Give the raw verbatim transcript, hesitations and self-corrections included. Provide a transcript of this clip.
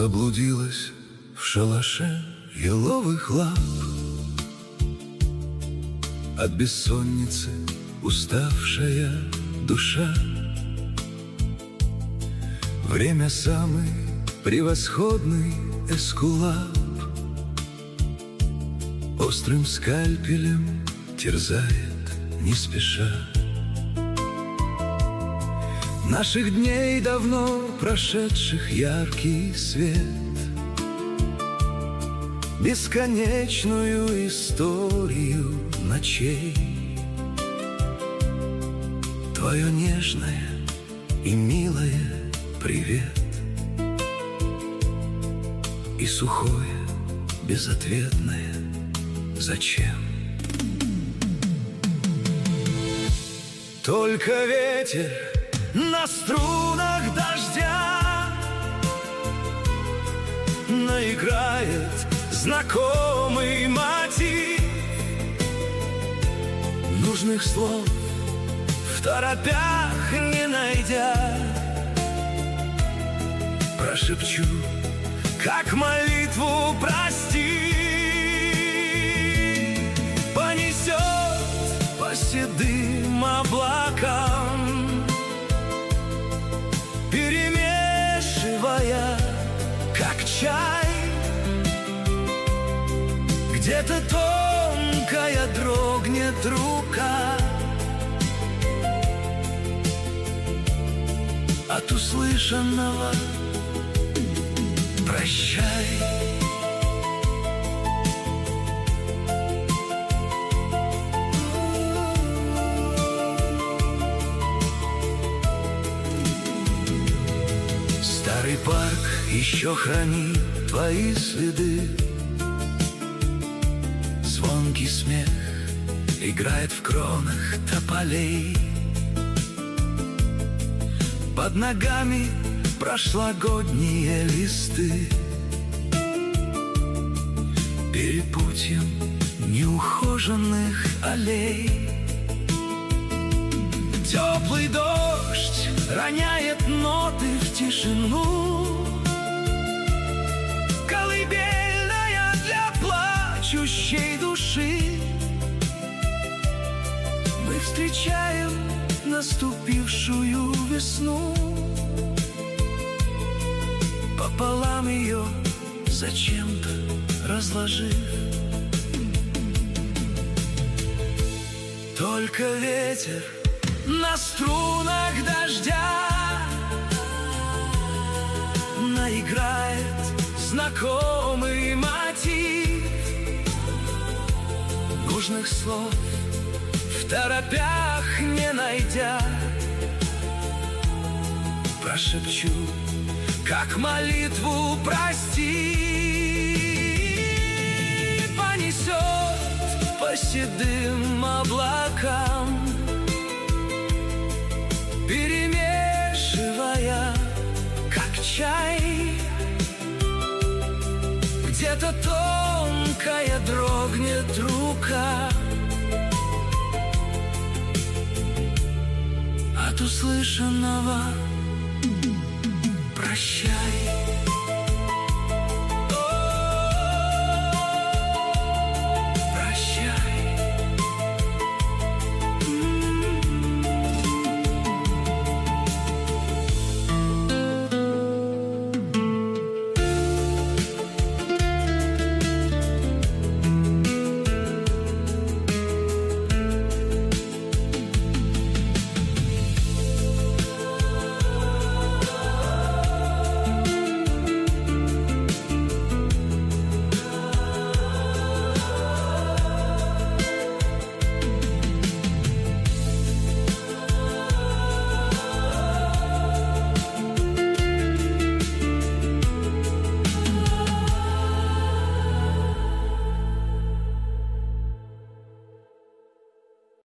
заблудилась в шалаше еловых лап. От бессонницы уставшая душа. Время самый превосходный эскулап острым скальпелем терзает не спеша. Наших дней давно прошедших яркий свет бесконечную историю ночей. Твое нежное и милое привет и сухое безответное зачем. Только ветер на струнах дождя наиграет знакомый мотив. Нужных слов в торопях не найдя, прошепчу, как молитву прости. Понесет по седым облакам, перемешивая, как чай. Где-то тонкая дрогнет рука от услышанного прощай. Старый парк еще хранит твои следы. Звонкий смех играет в кронах тополей. Под ногами прошлогодние листы, перепутьем неухоженных аллей. Теплый дождь роняет ноты в тишину, колыбельная для плачущей души. Мы встречаем наступившую весну, пополам ее зачем-то разложив. Только ветер на струнах дождя наиграет знакомый мотив. Нужных слов в торопях не найдя, прошепчу, как молитву прости. Понесет по седым облакам, перемешивая, как чай. Где-то тонкая дрогнет рука от услышанного прощай.